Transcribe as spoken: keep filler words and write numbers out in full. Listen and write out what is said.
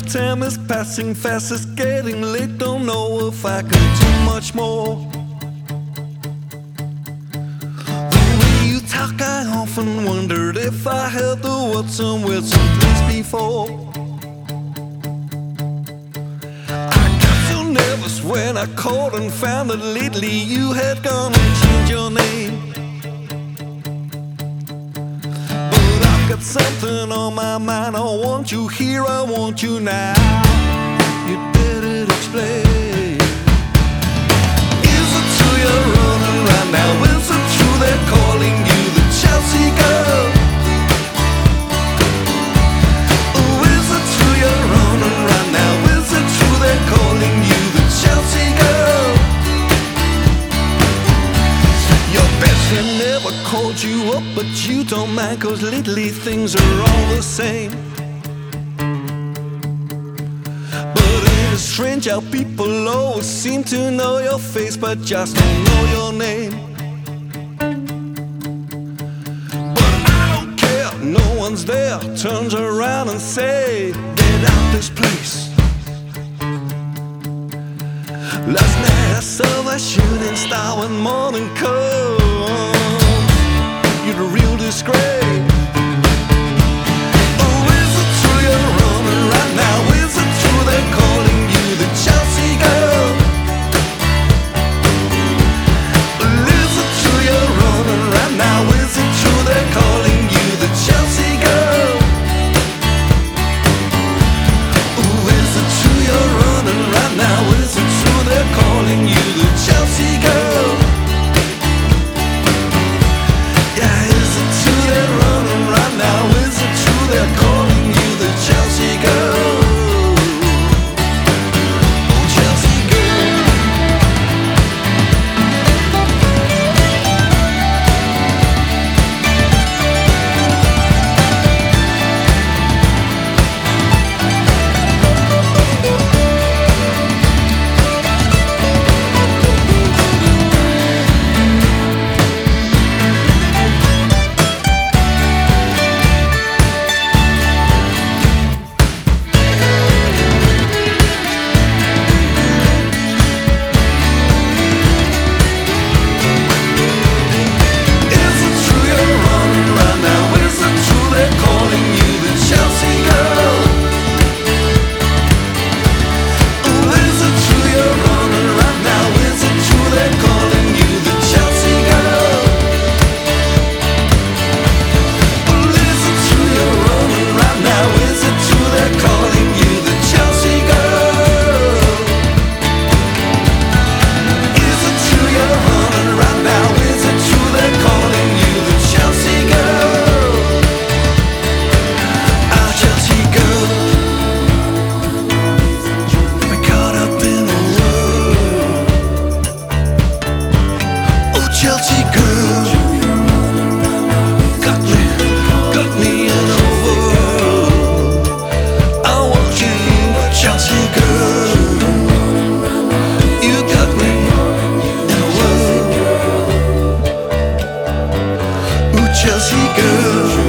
time is passing fast, it's getting late. Don't know if I can do much more. The way you talk, I often wondered if I had the words somewhere, someplace before. I got so nervous when I called and found that lately you had gone and changed your name. Got something on my mind, I want you here, I want you now. You better explain. Is it true you're running right now? Is it true they're calling you the Chelsea girl? Oh, is it true you're running right now? Is it true they're calling you the Chelsea girl? Your best friend never called you up, but you don't mind, cause lately things are all the same. But it is strange how people always seem to know your face, but just don't know your name. But I don't care, no one's there. Turns around and say, get out this place. Last night I saw a shooting star when morning comes. You're a real disgrace. Oh, is it true you're running right now? Is it true they're calling you the Chelsea girl? Is it true you're running right now? Is it true they're calling you the Chelsea girl? Oh, is it true you're running right now? Is it true they're calling you the Chelsea girl? Yeah, is it true they're running right now? Is it true they're calling you the Chelsea girl? Oh, Chelsea girl. Chelsea girl, got me, got me in a whirl. I want you, Chelsea girl. You got me in a whirl. Ooh, Chelsea girl.